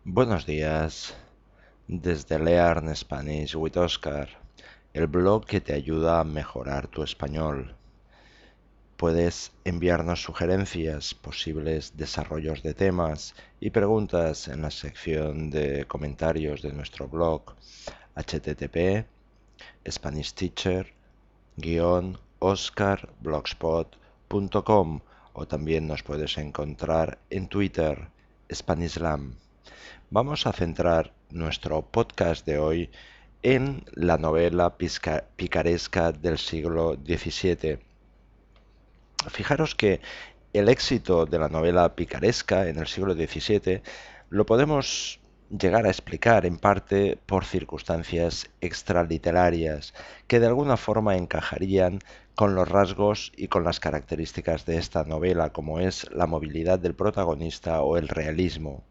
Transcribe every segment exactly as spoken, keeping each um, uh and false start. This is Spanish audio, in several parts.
Buenos días, desde Learn Spanish with Oscar, el blog que te ayuda a mejorar tu español. Puedes enviarnos sugerencias, posibles desarrollos de temas y preguntas en la sección de comentarios de nuestro blog http spanishteacher-oscar blogspot.com o también nos puedes encontrar en Twitter, Spanislam. Vamos a centrar nuestro podcast de hoy en la novela picaresca del siglo diecisiete. Fijaros que el éxito de la novela picaresca en el siglo diecisiete lo podemos llegar a explicar en parte por circunstancias extraliterarias que de alguna forma encajarían con los rasgos y con las características de esta novela, como es la movilidad del protagonista o el realismo.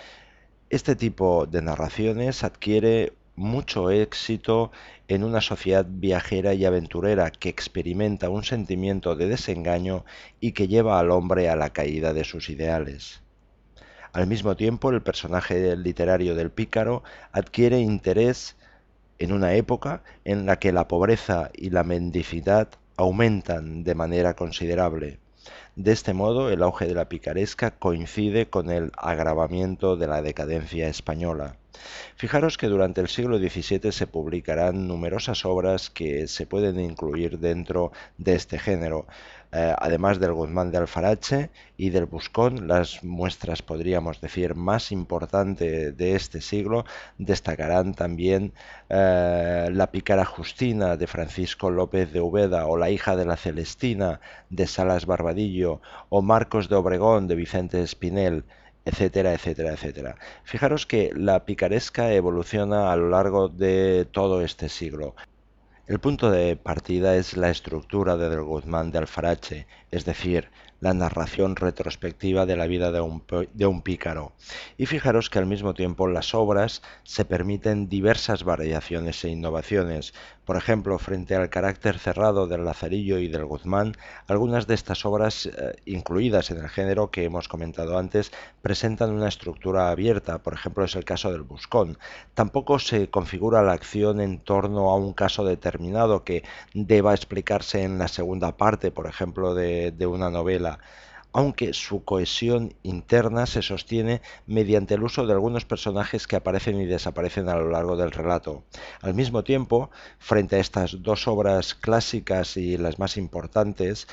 Este tipo de narraciones adquiere mucho éxito en una sociedad viajera y aventurera que experimenta un sentimiento de desengaño y que lleva al hombre a la caída de sus ideales. Al mismo tiempo, el personaje literario del pícaro adquiere interés en una época en la que la pobreza y la mendicidad aumentan de manera considerable. De este modo, el auge de la picaresca coincide con el agravamiento de la decadencia española. Fijaros que durante el siglo diecisiete se publicarán numerosas obras que se pueden incluir dentro de este género. Eh, además del Guzmán de Alfarache y del Buscón, las muestras, podríamos decir, más importantes de este siglo destacarán también eh, La pícara Justina de Francisco López de Ubeda o La hija de la Celestina de Salas Barbadillo o Marcos de Obregón de Vicente Espinel, etcétera, etcétera, etcétera. Fijaros que la picaresca evoluciona a lo largo de todo este siglo. El punto de partida es la estructura de Del Guzmán de Alfarache, es decir, la narración retrospectiva de la vida de un, de un pícaro. Y fijaros que al mismo tiempo las obras se permiten diversas variaciones e innovaciones. Por ejemplo, frente al carácter cerrado del Lazarillo y del Guzmán, algunas de estas obras, eh, incluidas en el género que hemos comentado antes, presentan una estructura abierta. Por ejemplo, es el caso del Buscón. Tampoco se configura la acción en torno a un caso determinado que deba explicarse en la segunda parte, por ejemplo, de, de una novela, aunque su cohesión interna se sostiene mediante el uso de algunos personajes que aparecen y desaparecen a lo largo del relato. Al mismo tiempo, frente a estas dos obras clásicas y las más importantes,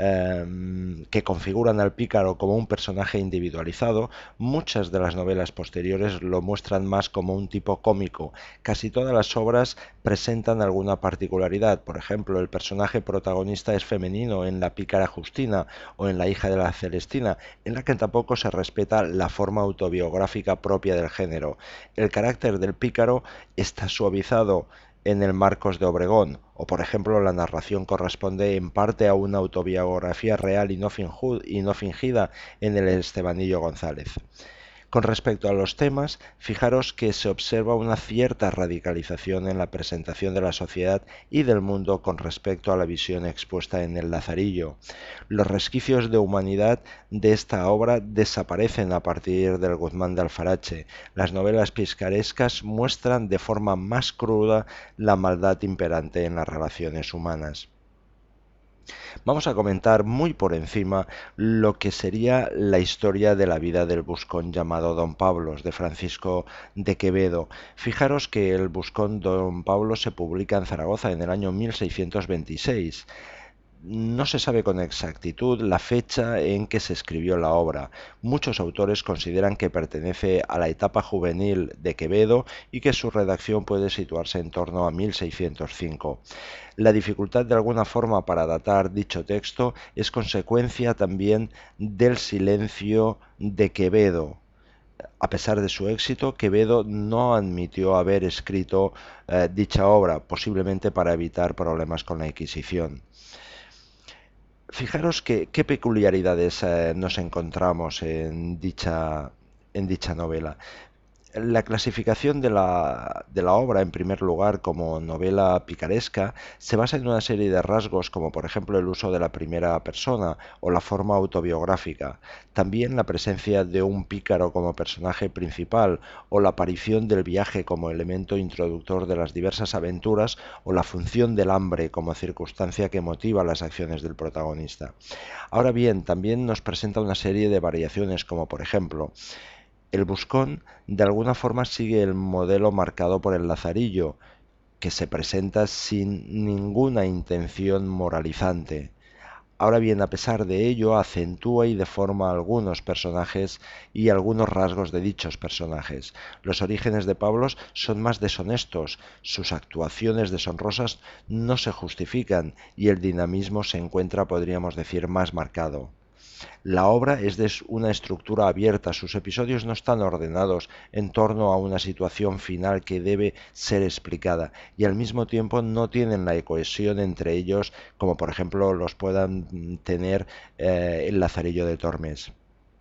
eh, que configuran al pícaro como un personaje individualizado, muchas de las novelas posteriores lo muestran más como un tipo cómico. Casi todas las obras presentan alguna particularidad. Por ejemplo, el personaje protagonista es femenino en La pícara Justina o en La hija de la Celestina, en la que tampoco se respeta la forma autobiográfica propia del género. El carácter del pícaro está suavizado en el Marcos de Obregón, o por ejemplo la narración corresponde en parte a una autobiografía real y no, finju y no fingida en el Estebanillo González. Con respecto a los temas, fijaros que se observa una cierta radicalización en la presentación de la sociedad y del mundo con respecto a la visión expuesta en el Lazarillo. Los resquicios de humanidad de esta obra desaparecen a partir del Guzmán de Alfarache. Las novelas picarescas muestran de forma más cruda la maldad imperante en las relaciones humanas. Vamos a comentar muy por encima lo que sería la historia de la vida del buscón llamado Don Pablos, de Francisco de Quevedo. Fijaros que el buscón Don Pablo se publica en Zaragoza en el año mil seiscientos veintiséis. No se sabe con exactitud la fecha en que se escribió la obra. Muchos autores consideran que pertenece a la etapa juvenil de Quevedo y que su redacción puede situarse en torno a mil seiscientos cinco. La dificultad de alguna forma para datar dicho texto es consecuencia también del silencio de Quevedo. A pesar de su éxito, Quevedo no admitió haber escrito eh, dicha obra, posiblemente para evitar problemas con la Inquisición. Fijaros que, qué peculiaridades eh, nos encontramos en dicha, en dicha novela. La clasificación de la, de la obra, en primer lugar, como novela picaresca, se basa en una serie de rasgos como por ejemplo el uso de la primera persona o la forma autobiográfica, también la presencia de un pícaro como personaje principal o la aparición del viaje como elemento introductor de las diversas aventuras o la función del hambre como circunstancia que motiva las acciones del protagonista. Ahora bien, también nos presenta una serie de variaciones como por ejemplo el Buscón de alguna forma sigue el modelo marcado por el Lazarillo, que se presenta sin ninguna intención moralizante. Ahora bien, a pesar de ello, acentúa y deforma algunos personajes y algunos rasgos de dichos personajes. Los orígenes de Pablos son más deshonestos, sus actuaciones deshonrosas no se justifican y el dinamismo se encuentra, podríamos decir, más marcado. La obra es de una estructura abierta, sus episodios no están ordenados en torno a una situación final que debe ser explicada y al mismo tiempo no tienen la cohesión entre ellos como por ejemplo los puedan tener eh, el Lazarillo de Tormes.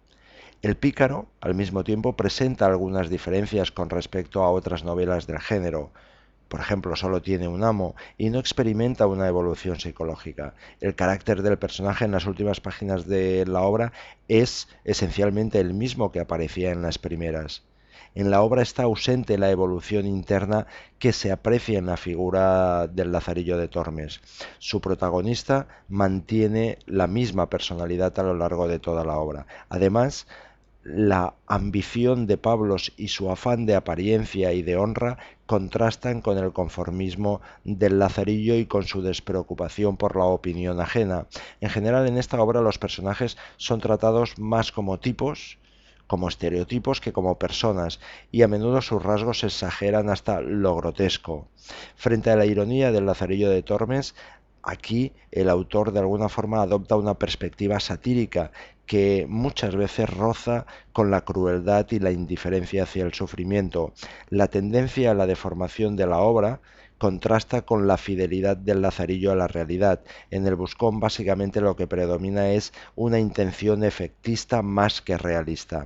El Pícaro, al mismo tiempo, presenta algunas diferencias con respecto a otras novelas del género. Por ejemplo, solo tiene un amo y no experimenta una evolución psicológica. El carácter del personaje en las últimas páginas de la obra es esencialmente el mismo que aparecía en las primeras. En la obra está ausente la evolución interna que se aprecia en la figura del Lazarillo de Tormes. Su protagonista mantiene la misma personalidad a lo largo de toda la obra. Además, la ambición de Pablos y su afán de apariencia y de honra contrastan con el conformismo del Lazarillo y con su despreocupación por la opinión ajena. En general, en esta obra los personajes son tratados más como tipos, como estereotipos que como personas, y a menudo sus rasgos se exageran hasta lo grotesco. Frente a la ironía del Lazarillo de Tormes, aquí el autor de alguna forma adopta una perspectiva satírica que muchas veces roza con la crueldad y la indiferencia hacia el sufrimiento. La tendencia a la deformación de la obra contrasta con la fidelidad del Lazarillo a la realidad. En el Buscón básicamente lo que predomina es una intención efectista más que realista.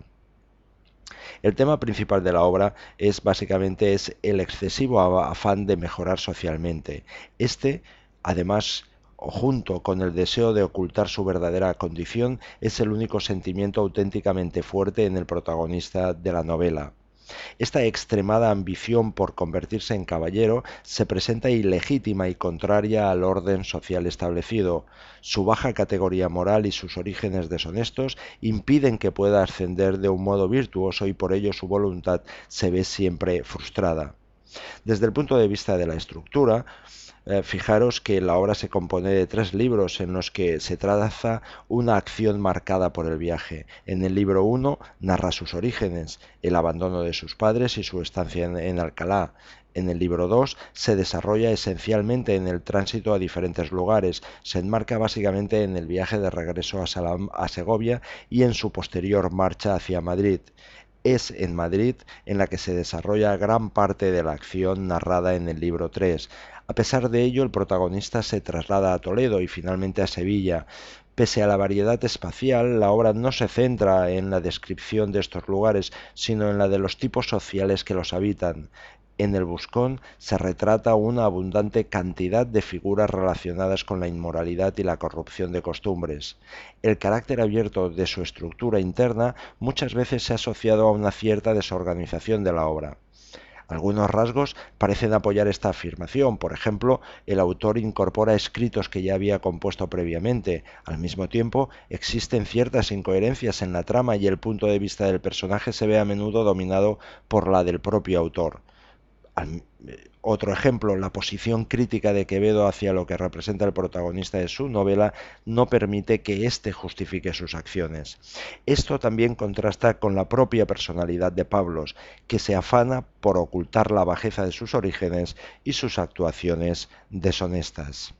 El tema principal de la obra es básicamente es el excesivo afán de mejorar socialmente. Este, además, o junto con el deseo de ocultar su verdadera condición, es el único sentimiento auténticamente fuerte en el protagonista de la novela. Esta extremada ambición por convertirse en caballero se presenta ilegítima y contraria al orden social establecido. Su baja categoría moral y sus orígenes deshonestos impiden que pueda ascender de un modo virtuoso y por ello su voluntad se ve siempre frustrada. Desde el punto de vista de la estructura, eh, fijaros que la obra se compone de tres libros en los que se traza una acción marcada por el viaje. En el libro uno narra sus orígenes, el abandono de sus padres y su estancia en, en Alcalá. En el libro dos se desarrolla esencialmente en el tránsito a diferentes lugares, se enmarca básicamente en el viaje de regreso a, Salam, a Segovia y en su posterior marcha hacia Madrid. Es en Madrid en la que se desarrolla gran parte de la acción narrada en el libro tres. A pesar de ello, el protagonista se traslada a Toledo y finalmente a Sevilla. Pese a la variedad espacial, la obra no se centra en la descripción de estos lugares, sino en la de los tipos sociales que los habitan. En el Buscón se retrata una abundante cantidad de figuras relacionadas con la inmoralidad y la corrupción de costumbres. El carácter abierto de su estructura interna muchas veces se ha asociado a una cierta desorganización de la obra. Algunos rasgos parecen apoyar esta afirmación. Por ejemplo, el autor incorpora escritos que ya había compuesto previamente. Al mismo tiempo, existen ciertas incoherencias en la trama y el punto de vista del personaje se ve a menudo dominado por la del propio autor. Al, eh, otro ejemplo, la posición crítica de Quevedo hacia lo que representa el protagonista de su novela no permite que éste justifique sus acciones. Esto también contrasta con la propia personalidad de Pablos, que se afana por ocultar la bajeza de sus orígenes y sus actuaciones deshonestas.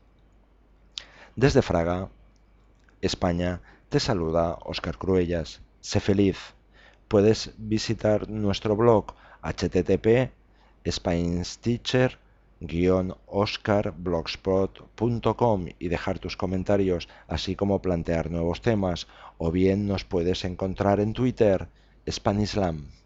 Desde Fraga, España, te saluda Óscar Cruellas. Sé feliz. Puedes visitar nuestro blog http spainsteacher guion oscar blogspot punto com y dejar tus comentarios, así como plantear nuevos temas, o bien nos puedes encontrar en Twitter, Spanislam.